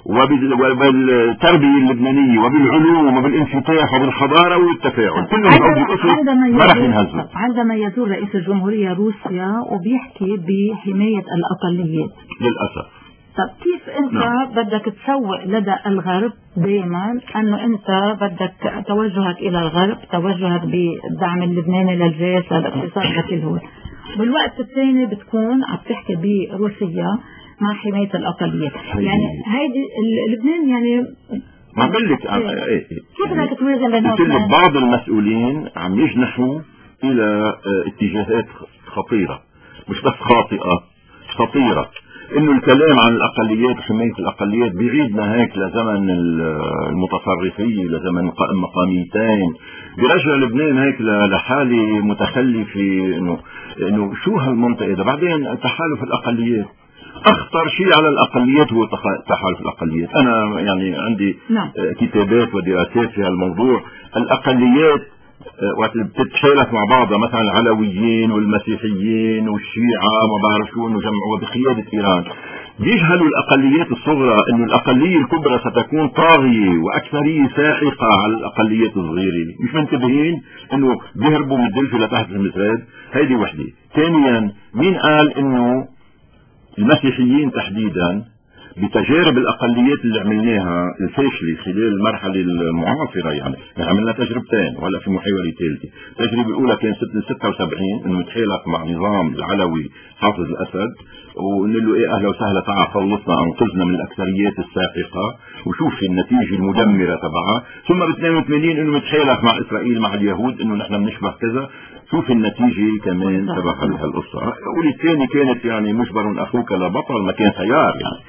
B: وبالتربية اللبنانية وبالعلوم وبالانفتاح وبالحضارة والتفاعل. كلهم ما رح ينهزوا.
A: عندما يزور رئيس الجمهورية روسيا وبيحكي بحماية الأقليات للأسف. طب كيف انت بدك تسوق لدى الغرب دائما انه انت بدك توجهك الى الغرب، توجهك بالدعم اللبناني للجيش للاقتصاد لكل هو، بالوقت الثاني بتكون عم تحكي بروسيا مع حماية الأقليات. يعني هيدي لبنان يعني
B: ما بقول لك
A: كيف بدك توازن بينهم؟
B: بعض المسؤولين عم يجنحوا إلى اتجاهات خطيرة، مش بس خاطئة، خطيرة. انه الكلام عن الاقليات وحماية الاقليات بيعيدنا هيك لزمن المتصرفين، لزمن مقاميتين، بيرجع لبنان هيك لحالة متخلفة. انه شو هالمنطقة ده؟ بعدين تحالف الاقليات، اخطر شيء على الاقليات هو تحالف الاقليات. انا يعني عندي كتابات ودراسات في هالموضوع. الاقليات وقت بتتحالف مع بعضها، مثلا العلويين والمسيحيين والشيعة ما بعرف شو، انه جمعوا بقيادة ايران، بيجهلوا الاقليات الصغرى انه الاقلية الكبرى ستكون طاغية واكثرية ساحقة على الاقليات الصغيرة. مش منتبهين انه بيهربوا من الدلفة لتحت المزراد. هيدي وحدة. ثانيا، مين قال انه المسيحيين تحديدا بتجارب الاقليات اللي عملناها الفاشله خلال المرحله المعاصره، يعني عملنا تجربتين ولا في محاوله ثالثه. التجربه الاولى كان 76 انه نتحالف مع نظام العلوي حافظ الاسد ونقول له ايه اهلا وسهلا تعال خلصنا انقذنا من الاكثريات الساحقه وشوف النتيجه المدمره تبعها. ثم ب 82 انه نتحالف مع اسرائيل مع اليهود انه نحن بنشبه كذا، شوف النتيجه كمان تبع هالقصه. والثاني كانت يعني مجبر اخوك لبطل ما كان خيار يعني.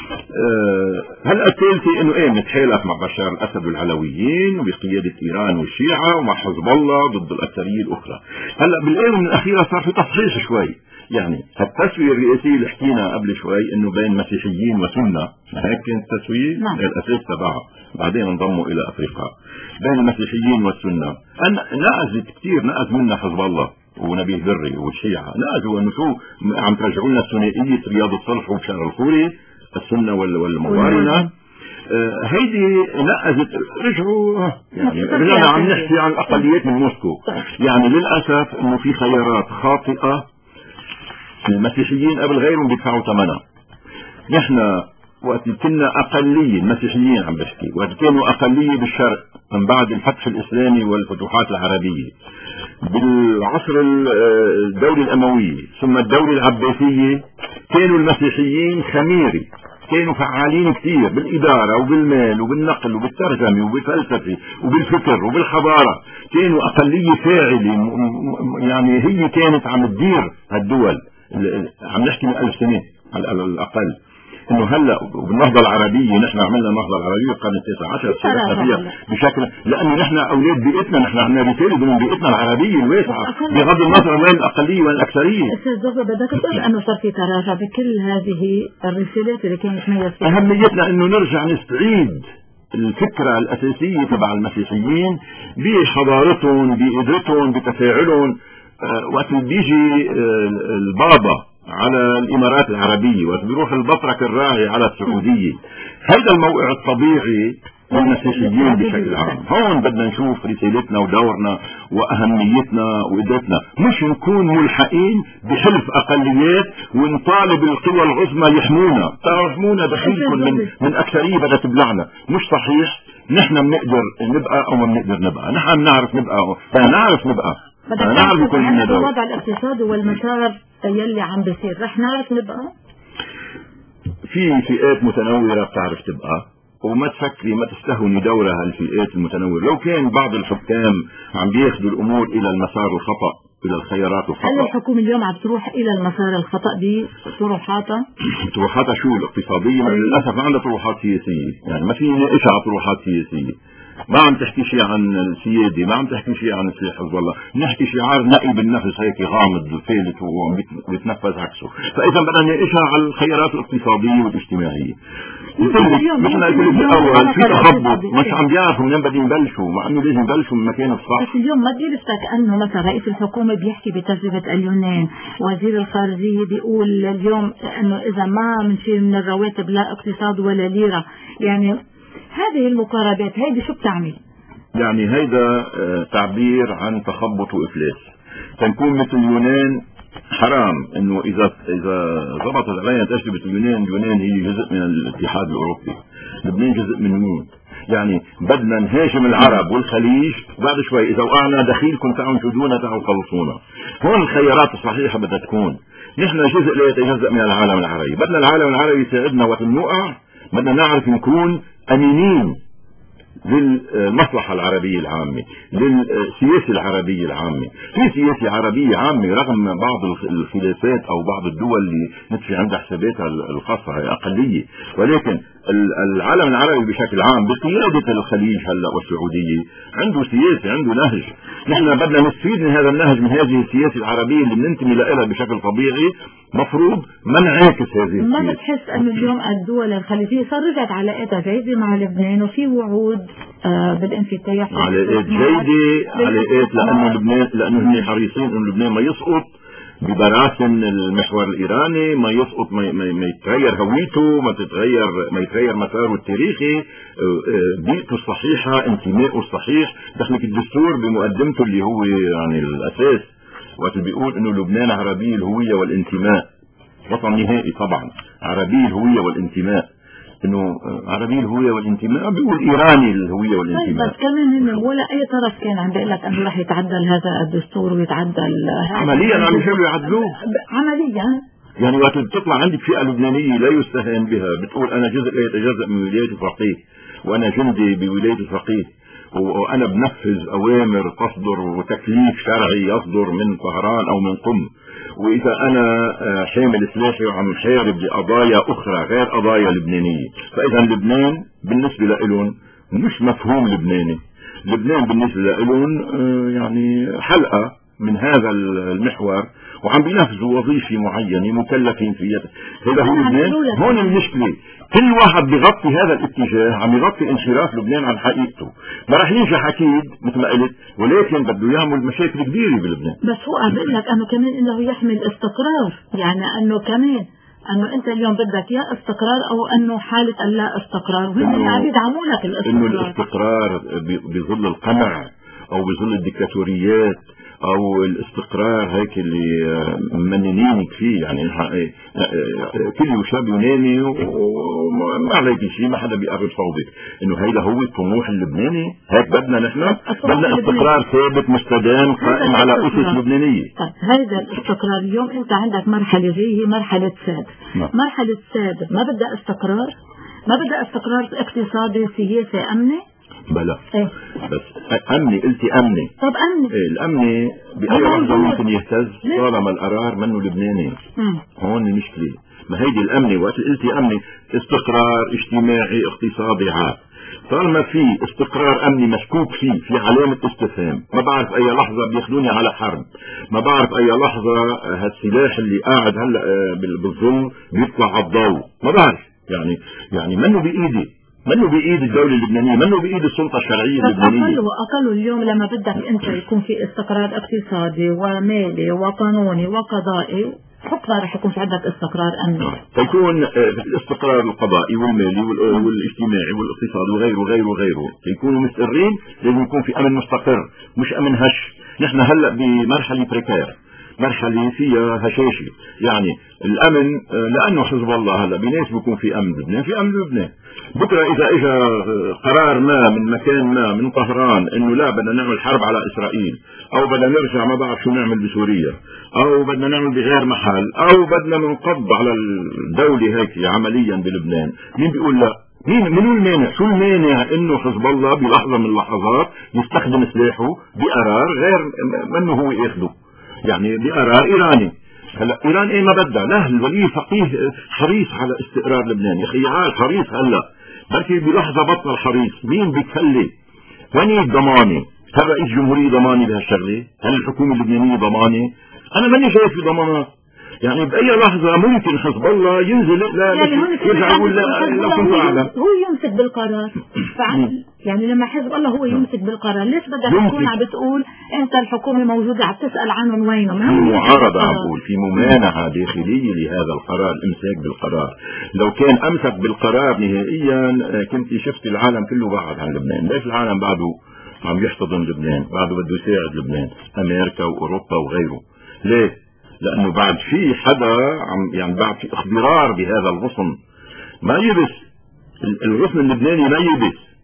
B: هلا الثالثه انه ايه نتحالف مع بشار الاسد والعلويين وبقياده ايران والشيعه ومع حزب الله ضد الاكثريه الاخرى. هلا بالاونه الاخيره صار في تصحيح شوي، يعني التسويه الرئيسيه اللي حكينا قبل شوي انه بين مسيحيين وسنه، هيك كانت التسويه الاساس تبعها، بعدين انضموا الى افريقيا. بين المسيحيين والسنه نأذت كثير، نأذ منا حزب الله ونبيه بري والشيعه، نأذوا انه شو عم ترجعوا لنا ثنائيه رياض الصلح وبشار الخوري، السنه والمقارنه. هيدي نأذت، رجعوا يعني رجعنا عم نحكي عن الاقليات من موسكو. يعني للاسف انه في خيارات خاطئه، المسيحيين قبل غيرهم بيدفعوا ثمنها. نحن وقت كنا اقليه، المسيحيين عم بحكي، وقت كانوا اقليه بالشرق من بعد الفتح الاسلامي والفتوحات العربيه، بالعصر الدولة الامويه ثم الدولة العباسيه، كانوا المسيحيين خميري، كانوا فعالين كثير بالاداره وبالمال وبالنقل وبالترجمه وبالفلسفه وبالفكر وبالحضاره، كانوا اقليه فاعله، يعني هي كانت عم تدير هالدول. عم نحكي من 1000 سنه على الاقل. انه هلا بالنهضه العربيه، نحن عملنا النهضه العربيه بالقرن ال19 فيها بشكل، لانه نحن اولاد بيئتنا، نحن عندنا رساله من بيئتنا العربيه الواسعه بغض النظر وين الاقليه وين الاكثريه.
A: استاذ زوفا، بدك تقول انه صار في تراجع بكل هذه الرسالات اللي كانت ميسره.
B: اهميتنا انه نرجع نستعيد الفكره الاساسيه تبع المسيحيين بحضارتهم، بقدرتهم، بتفاعلهم. وقت بيجي البابا على الامارات العربيه، وقت بيروح البطرك الراعي على السعوديه، هذا الموقع الطبيعي للمسيحيين بشكل عام. هون بدنا نشوف رسالتنا ودورنا واهميتنا وقدرتنا، مش نكون ملحقين بحلف اقليات ونطالب القوى العظمى يحمونا، يحمونا دخيلكم من اكثريه بدها تبلعنا. مش صحيح. نحن بنقدر نبقى او ما بنقدر نبقى، نحن بنعرف نبقى، نعرف نبقى، نعرف يكون لنا دور.
A: الوضع الاقتصادي والمسار يلي عم بيصير رح نعرف نبقى.
B: في فئات متنوره بتعرف تبقى، وما تفكري ما تستهوني دورها الفئات المتنوره. لو كان بعض الحكام عم بياخذوا الامور الى المسار الخطا، الى الخيارات الخطا.
A: هل الحكومه اليوم عم تروح الى المسار الخطا بطروحاتها؟
B: طروحاتها شو الاقتصاديه؟ للاسف ما عندها طروحات سياسيه، يعني ما في نقاشها على طروحات سياسيه. ما عم تحكي شيء عن السيادة، ما عم تحكي شيء عن السلاح حزب الله، نحكي شعار نقي بالنفس هيك غامض ثالث وهو بيتنفذ عكسه. فإذا بدنا نناقشها على الخيارات الاقتصادية والاجتماعية. مثل الفيلم الأول في تخبط، مش عم بيعرفوا منين بدهم يبلشوا، مع إنه لازم يبلشوا من مكان الصح.
A: بس اليوم ما بيلفتك أنه مثلا رئيس الحكومة بيحكي بتجربة اليونان، وزير الخارجية بيقول اليوم إنه إذا ما بنشيل من الرواتب لا اقتصاد ولا ليرة. يعني هذه المقاربات هيدي شو بتعمل؟
B: يعني هيدا تعبير عن تخبط وإفلاس. تنكون مثل اليونان حرام انه اذا ضبطت علينا تجربة اليونان هي جزء من الاتحاد الاوروبي، لبنان جزء من مين؟ يعني بدنا نهاجم العرب والخليج، بعد شوي اذا وقعنا دخيلكم تعالوا انشدونا تعالوا خلصونا. هون الخيارات الصحيحه بدها تكون نحن جزء لا يتجزأ من العالم العربي، بدنا العالم العربي يساعدنا وقت نوقع، بدنا نعرف نكون امينين للمصلحة العربية العامة، للسياسة العربية العامة. في سياسة عربية عامة رغم بعض الخلافات أو بعض الدول اللي نتفي عندها حساباتها الخاصة هي أقلية، ولكن العالم العربي بشكل عام بقيادة الخليج هلا والسعودية عنده سياسة، عنده نهج. نحن بدنا نستفيد من هذا النهج، من هذه السياسة العربية اللي بننتمي لها بشكل طبيعي، مفروض ما نعاكس هذه السياسة.
A: ما بتحس أن اليوم الدول الخليجية صار علاقاتها جيدة مع لبنان وفي وعود بالانفتاح؟
B: علاقات جيدة، علاقات لأنه هن حريصين إنه لبنان ما يسقط ببراسن المحور الإيراني، ما يسقط، ما يتغير هويته، ما يتغير مساره التاريخي، بيئته الصحيحة، انتمائه الصحيح. دخلك الدستور بمقدمته اللي هو يعني الأساس وقت بيقول إنه لبنان عربي الهوية والانتماء، وطن نهائي طبعا عربي الهوية والانتماء، انه عربي الهوية والانتماء بيقول ايراني الهوية والانتماء.
A: بس كمان ولا اي طرف كان عم بيقول لك انه رح يتعدل هذا الدستور ويتعدل
B: عمليا عم يحاولوا يعدلوه
A: عمليا.
B: يعني وقت بتطلع عندك فئة لبنانية لا يستهان بها بتقول انا جزء لا يتجزأ من ولاية الفقيه، وانا جندي بولاية الفقيه، وانا بنفذ اوامر تصدر وتكليف شرعي يصدر من طهران او من قم، واذا انا حامل سلاحي وعم حارب لقضايا اخرى غير قضايا لبنانيه، فاذا لبنان بالنسبه لهم مش مفهوم لبناني، لبنان بالنسبه لهم يعني حلقه من هذا المحور وعم بينفذوا وظيفه معينه مكلفين فيها. هذا هو لبنان. هون المشكله كل واحد بيغطي هذا الاتجاه، عم يغطي انحراف لبنان عن حقيقته. ما راح ينجح اكيد مثل ما قلت، ولكن بده يعمل مشاكل كبيره بلبنان.
A: بس هو عم بقول لك انه كمان انه يحمل استقرار، يعني انه كمان انه انت اليوم بدك يا استقرار او انه حاله اللا استقرار، وهم عم يدعموا لك الاستقرار.
B: انه الاستقرار بظل القمع او بظل الديكتاتوريات او الاستقرار هيك اللي مننينك فيه، يعني كل شاب ينامي وما عليك شيء، ما حدا بيقرب صوبك، انه هيدا هو الطموح اللبناني. هيك بدنا نحن، بدنا استقرار ثابت مستدام قائم على اسس لبنانيه.
A: طيب هيدا الاستقرار اليوم انت عندك مرحله جايه، مرحله ساد. مرحله ساد ما بدها استقرار، ما بدها استقرار اقتصادي سياسي امني.
B: بلا إيه؟ بس امني قلتي امني.
A: طب امني
B: إيه الامني باي لحظه ممكن يهتز طالما القرار منه لبناني. هون المشكله. ما هيدي الامني وقت قلتي امني استقرار اجتماعي اقتصادي عام، طالما في استقرار امني مشكوك فيه، في علامه استفهام، ما بعرف اي لحظه بياخذوني على حرب، ما بعرف اي لحظه هالسلاح اللي قاعد هلا بالظل بيطلع على الضوء، ما بعرف يعني منه بايدي، منه بإيد الدولة اللبنانية، منه بإيد السلطة الشرعية اللبنانية.
A: أقل اليوم لما بدك أنت يكون في استقرار اقتصادي ومالي وقانوني وقضائي، حقا رح يكون في عندك استقرار أمني.
B: فيكون الاستقرار القضائي والمالي والاجتماعي والاقتصادي وغيره وغيره وغيره يكونوا مستقرين، لازم يكون في أمن مستقر مش أمن هش. نحن هلأ بمرحلة بريكير، مرحلة فيها هشاشة، يعني الأمن لأنه حزب الله هلأ بناس بيكون في أمن لبنان، في أمن لبنان. بكرة إذا إجا قرار ما من مكان ما من طهران إنه لا بدنا نعمل حرب على إسرائيل، أو بدنا نرجع ما بعرف شو نعمل بسوريا، أو بدنا نعمل بغير محل، أو بدنا ننقض على الدولة هيك عمليا بلبنان، مين بيقول لا؟ منو المانع؟ شو المانع إنه حزب الله بلحظة من اللحظات يستخدم سلاحه بقرار غير منه هو ياخده، يعني بقرار إيراني. هلا ايران ايه ما بدها؟ لا، الولي الفقيه حريص على استقرار لبنان، يا اخي عال حريص هلا، بركي بلحظه بطل حريص، مين بيتخلي؟ وين الضمانه؟ هل رئيس جمهوريه ضمانه بهالشغله؟ هل الحكومه اللبنانيه ضمانه؟ انا ماني شايف في ضمانات، يعني باي لحظه ممكن حزب الله ينزل يرجع يقول لو كنت اعلم.
A: هو يمسك بالقرار يعني لما حزب الله هو يمسك بالقرار، ليش بدك تكون عم بتقول انت الحكومه موجوده عم تسال عنهم وينهم؟
B: في معارضه، عم بقول في ممانعه داخليه لهذا القرار، امساك بالقرار. لو كان امسك بالقرار نهائيا كنت شفت العالم كله بعد عن لبنان. ليش العالم بعده عم يحتضن لبنان، بعده بده يساعد لبنان، امريكا واوروبا وغيره؟ ليه؟ لأنه بعد في حدا يعني بعد في اخضرار بهذا الغصن، ما يبس الغصن اللبناني، ما يبس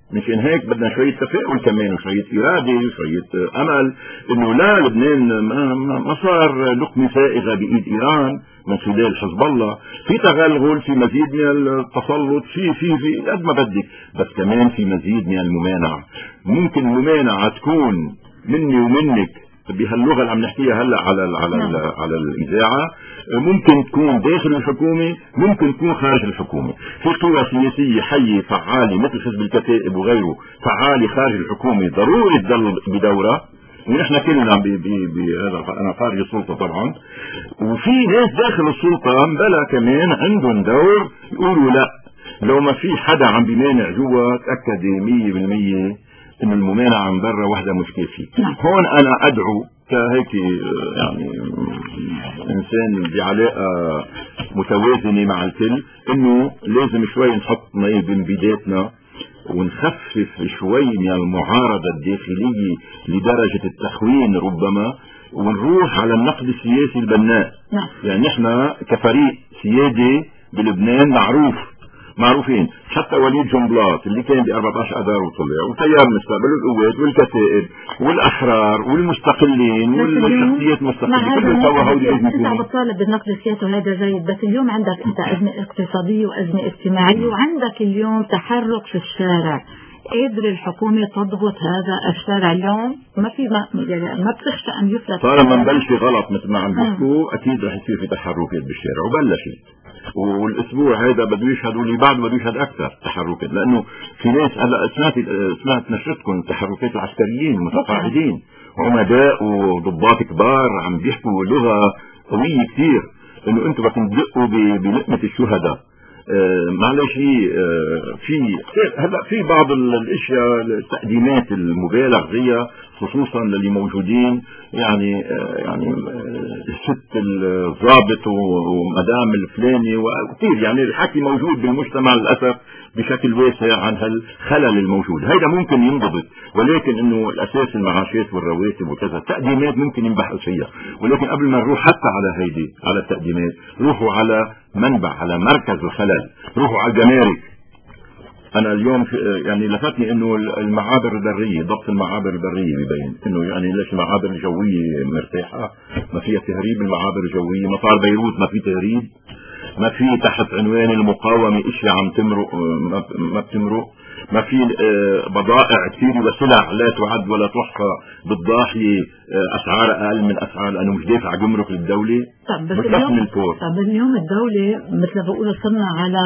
B: مشان هيك بدنا شوية تفاؤل كمان وشوية إرادة وشوية أمل إنه لا، لبنان ما صار لقمة سائغة بإيد إيران من خلال حزب الله. في تغلغل، في مزيد من التسلط، في قد ما بدك، بس كمان في مزيد من الممانعة. ممكن الممانعة تكون مني ومنك بهاللغة اللي عم نحكيها هلا على الإذاعة، ممكن تكون داخل الحكومة، ممكن تكون خارج الحكومة. في قوى سياسية حية فعالة مثل حزب الكتائب وغيره فعالة خارج الحكومة ضروري تضل بدورة، ونحن كلنا أنا خارج السلطة طبعا، وفي ناس داخل السلطة بلا كمان عندهم دور يقولوا لا، لو ما في حدا عم بيمانع جوا تأكدي 100% إن الممانعة من برا وحدة مشكلة فيه. هون أنا أدعو كهيك يعني إنسان بعلاقة متوازنة مع الكل، إنه لازم شوي نحط مي بين بيداتنا ونخفف شوي من المعارضة الداخلية لدرجة التخوين ربما، ونروح على النقد السياسي البناء. يعني نحن كفريق سيادي بلبنان معروفين، حتى وليد جنبلاط اللي كان ب 14 اذار وطلع، وتيار مستقبل القوات والكتائب والاحرار والمستقلين والشخصيات المستقلة كلهم سوا هودي.
A: انت عم بتطالب بالنقد السياسي وهذا جيد، بس اليوم عندك انت ازمه اقتصاديه وازمه اجتماعيه، وعندك اليوم تحرك في الشارع. قادر الحكومة تضبط هذا الشارع اليوم؟ ما بتخشى ان يفلت؟
B: طالما نبلش غلط مثل ما عم بيحكوا اكيد رح يصير في تحركات بالشارع، وبلشت، والاسبوع هذا بده يشهد واللي بعده بده يشهد اكثر تحركات، لانه في ناس هلا سمعت نشرتكم تحركات العسكريين المتقاعدين وعمداء وضباط كبار عم بيحكوا لغه قويه كثير، انه انتم بدكم تدقوا بلقمه الشهداء. معلش هلا في بعض الاشياء التقديمات المبالغ فيها خصوصا للي موجودين، يعني الست الضابط ومدام الفلاني وكثير، يعني الحكي موجود بالمجتمع للاسف بشكل واسع عن هالخلل الموجود. هيدا ممكن ينضبط، ولكن انه الاساس المعاشات والرواتب وكذا، التقديمات ممكن ينبحث فيها، ولكن قبل ما نروح حتى على التقديمات، روحوا على منبع، على مركز الخلل، روحوا على الجمارك. انا اليوم يعني لفتني انه المعابر البريه، ضبط المعابر البريه ببين انه يعني ليش المعابر الجويه مرتاحه، ما فيها تهريب. المعابر الجويه مطار بيروت ما في تهريب، ما في تحت عنوان المقاومه اشياء عم تمرق ما بتمرق، ما في بضائع كثير وسلع لا تعد ولا تحصى بالضاحيه اسعار اقل من اسعار، لانه مش دافع جمرك للدوله.
A: طب اليوم الدوله مثل ما بقولوا صرنا على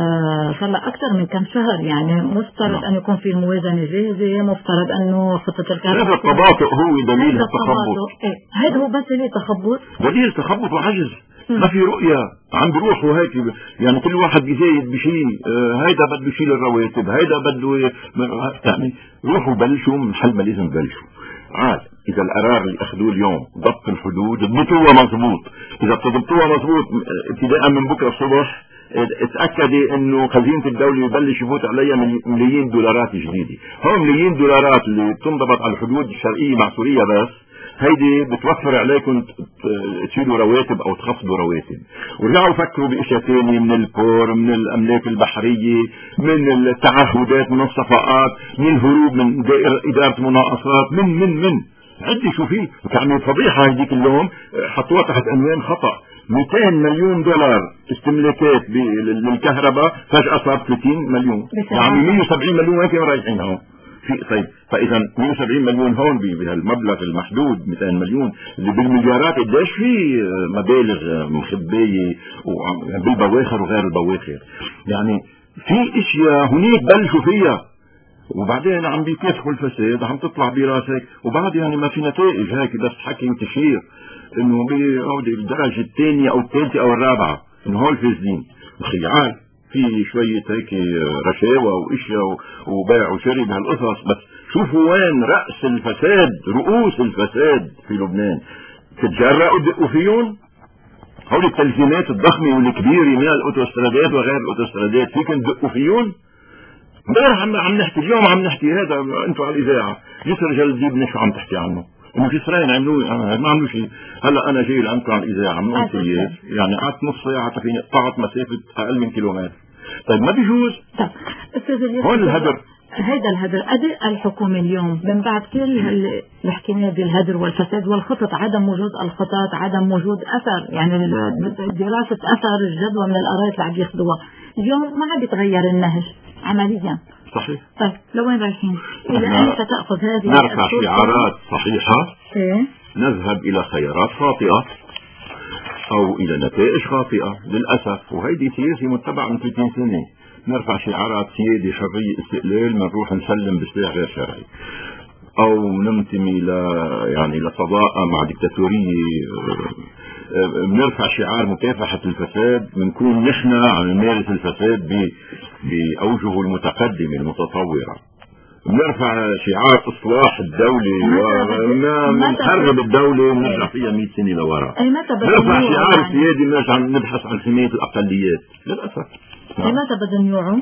A: صار اكثر من كم شهر، يعني مفترض ان يكون في الموازنه جاهزه، مفترض انه خطه الكهرباء.
B: هذا التباطؤ هو دليل التخبط.
A: هذا هو بس دليل تخبط،
B: دليل تخبط وعجز. ما في رؤية، عم بيروحوا هيك، يعني كل واحد بيزايد بشيء، هيدا بده يشيل الرواتب، هيدا بده يعني روحوا بلشوا من حل ما لازم بلشوا. عاد اذا القرار اللي اخذوه اليوم ضبط الحدود اضبطوها مضبوط، اذا بتضبطوها مضبوط ابتداء من بكره الصبح اتاكدي انه خزينه الدوله يبلش يفوت عليها ملايين دولارات جديده. هون ملايين دولارات اللي بتنضبط على الحدود الشرقيه مع سوريا بس، هيدي بتوفر عليكم تشيلوا رواتب او تخفضوا رواتب. ورجعوا فكروا باشياء ثانيه، من البور، من الاملاك البحريه، من التعهدات، من الصفقات، من الهروب من اداره مناقصات، من عدي شو في. كانت فضيحه هذيك اليوم حطوها تحت عنوان خطا، 200 مليون دولار استملاكات للكهرباء فجاه صار 30 مليون، يعني 170 مليون وين كانوا رايحين هون؟ طيب فاذا 170 مليون هون بهالمبلغ المحدود 200 مليون اللي بالمليارات، قديش في مبالغ مخبيه بالبواخر وغير البواخر. يعني في اشياء هنيك بلشوا فيها وبعدين عم بيكافحوا الفساد، عم تطلع براسك وبعد يعني ما في نتائج، هيك بس حكي وتشهير انه بالدرجه الثانيه او الثالثه او الرابعه انه هول فاسدين. خيال في شوية هيك رشاوى واشياء وبيع وشري بهالقصص، بس شوفوا وين رأس الفساد، رؤوس الفساد في لبنان. تتجرأوا تدقوا فيهم؟ هول التلزيمات الضخمة والكبيرة من الاوتوسترادات وغير الاوتوسترادات فيكم تدقوا فيهم؟ امبارح عم نحكي، اليوم عم نحكي، هذا انتم على الاذاعة يسر جلديبني شو عم تحكي عنه؟ انه في اسرائيل عملوا ما عملوا شيء. هلا انا جاي لعندكم على الاذاعه من امسيات، يعني قعدت نص ساعه قطعت مسافه اقل من كيلومتر. طيب ما بيجوز.
A: استاذ
B: هون الهدر.
A: هذا الهدر أداء الحكومة اليوم من بعد كل اللي حكيناه بالهدر والفساد والخطط، عدم وجود الخطط، عدم وجود أثر، يعني دراسة أثر الجدوى من الأراضي اللي عم ياخذوها اليوم ما عم بيتغير النهج عمليا.
B: صحيح.
A: طيب لوين رايحين؟ إلى أين ستأخذ هذه؟
B: نرفع شعارات صحيحة،
A: إيه؟
B: نذهب إلى خيارات خاطئة أو إلى نتائج خاطئة للأسف، وهيدي سياسة متبعة من 30 سنة. نرفع شعارات سيادة حرية استقلال، بنروح نسلم بسلاح غير شرعي، أو ننتمي يعني لصداقة مع ديكتاتورية. بنرفع شعار مكافحة الفساد، بنكون نحن عم نمارس الفساد بأوجهه المتقدمة المتطورة. بنرفع شعار إصلاح الدولة ونخرب الدولة ونرجع فيها 100 سنة لورا. نرفع شعار السيادة ونرجع نبحث عن حماية الأقليات للأسف.
A: متى بدهم يوعوا؟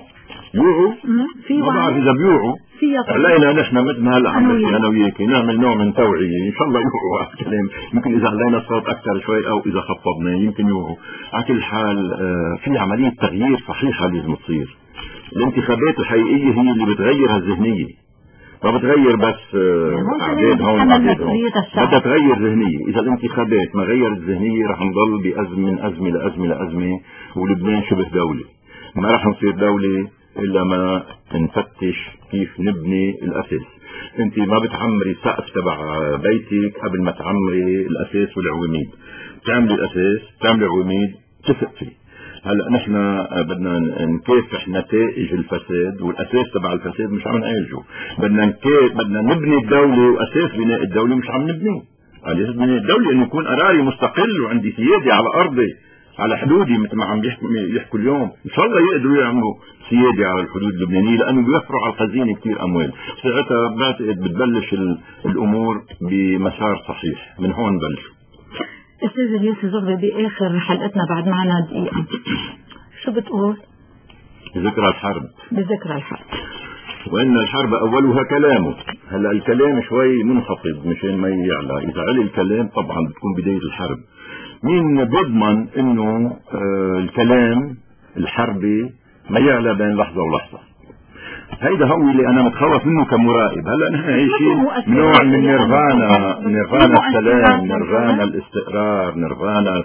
B: ما بعرف إذا بيوعوا. علينا نحن مثل ما هلا عم نحكي أنا وياك نعمل نوع من توعية، إن شاء الله يوعوا على الكلام. يمكن إذا علينا الصوت أكثر شوي أو إذا خفضنا يمكن يوعوا. على كل حال في عملية تغيير صحيحة لازم تصير. الانتخابات الحقيقية هي اللي بتغير هالذهنية، ما بتغير بس أعداد هون أعداد هون، بدها تغير ذهنية. إذا الانتخابات ما غيرت الذهنية رح نضل بأزمة من أزمة لأزمة لأزمة، ولبنان شبه دولة. ما رح نصير دولة إلا ما نفتش كيف نبني الأساس. أنت ما بتعمري السقف تبع بيتك قبل ما تعمري الأساس والعواميد. تعملي الأساس، تعملي العواميد، تسقفي. هلا نحن بدنا نكافح نتائج الفساد، والاساس تبع الفساد مش عم نعالجه. بدنا نبني الدوله، واساس بناء الدوله مش عم نبنيه. اساس بناء الدوله انه يكون قراري مستقل وعندي سياده على ارضي على حدودي مثل ما عم يحكوا اليوم. ان شاء الله يقدروا يعملوا سياده على الحدود اللبنانيه لانه بيوفروا على الخزينه كثير اموال. ساعتها بعتقد بتبلش الامور بمسار صحيح. من هون بلشوا.
A: أستاذ الياس زغبي بآخر حلقتنا بعد معنا دقيقة، شو بتقول؟
B: بذكرى الحرب. بذكرى
A: الحرب.
B: وإن الحرب أولها كلامه. هلا الكلام شوي منخفض مشان ما يعلى، إذا علي الكلام طبعا بتكون بداية الحرب. مين بيضمن إنه الكلام الحربي ما يعلى بين لحظة ولحظة؟ هيدا هو اللي انا متخوف منه كمراقب. هلا نحن عايشين نوع من نيرفانا السلام، نيرفانا الاستقرار، نيرفانا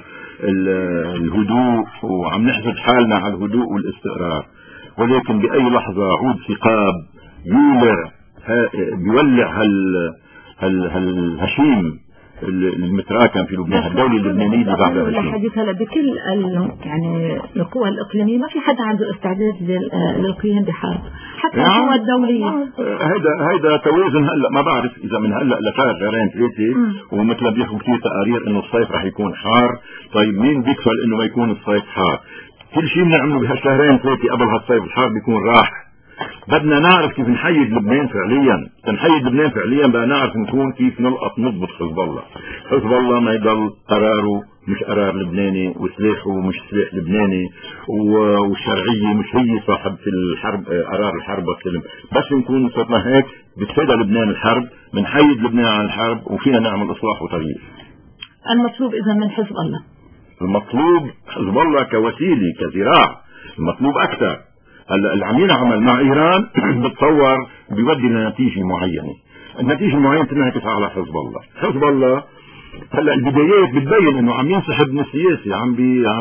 B: الهدوء، وعم نحسد حالنا على الهدوء والاستقرار. ولكن باي لحظه عود ثقاب بيولع هالهشيم المتراكم في لبنان. الدولة اللبنانية اللي بعدها
A: الحديث هلا بكل يعني القوى الإقليمية ما في حدا عنده استعداد للقيام بحرب حتى القوى الدولية.
B: هيدا توازن. هلا ما بعرف إذا من هلا لشهرين ثلاثة ومثل بيحكوا كثير تقارير إنه الصيف رح يكون حار. طيب مين بيكفل إنه ما يكون الصيف حار؟ كل شيء بنعمله بهالشهرين ثلاثة قبل هالصيف الحار بيكون راح. بدنا نعرف كيف نحيد لبنان فعليا. تنحيد لبنان فعليا بدنا نعرف نكون كيف نضبط حزب الله. حزب الله ما يضل قراره مش قرار لبناني، وسلاحه مش سلاح لبناني، والشرعية مش هي صاحب في الحرب قرار الحرب والسلم. بس نكون صرنا هيك بتفادى لبنان الحرب، بنحيد لبنان عن الحرب، وفينا نعمل إصلاح وتغيير.
A: المطلوب إذا من حزب الله،
B: المطلوب حزب الله كوسيلة كذراع، المطلوب أكثر. هلا اللي عم ينعمل مع ايران بتصور بيودي لنتيجه معينه، النتيجه المعينه تنعكس على حزب الله. حزب الله هلا البدايات بتبين انه عم ينسحب من السياسه، عم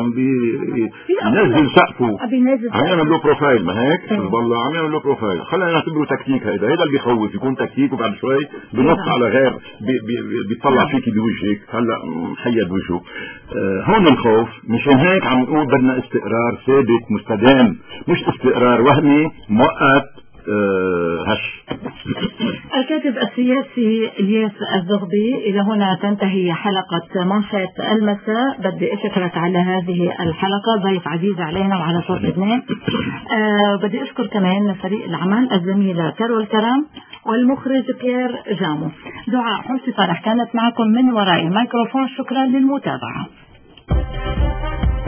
B: ينزل سقفه، عم يعمل له بروفايل. ما هيك حزب الله عم يعمل له بروفايل. خلينا نعتبره تكتيك. هيدا اللي بيخوف، يكون تكتيك وبعد شوي بنص على غير بيطلع فيك بوجهك. هلا حيد وجهه. هون الخوف. مشان هيك عم نقول بدنا استقرار ثابت مستدام، مش استقرار وهمي مؤقت هش.
A: الكاتب السياسي الياس الزغبي، إلى هنا تنتهي حلقة منشط المساء. بدي أشكرك على هذه الحلقة، ضيف عزيز علينا وعلى صوت لبنان. بدي أشكر كمان فريق العمل الزميلة كارول كرم والمخرج بيير جامو. دعاء حمصي فرح كانت معكم من وراء الميكروفون. شكرا للمتابعة.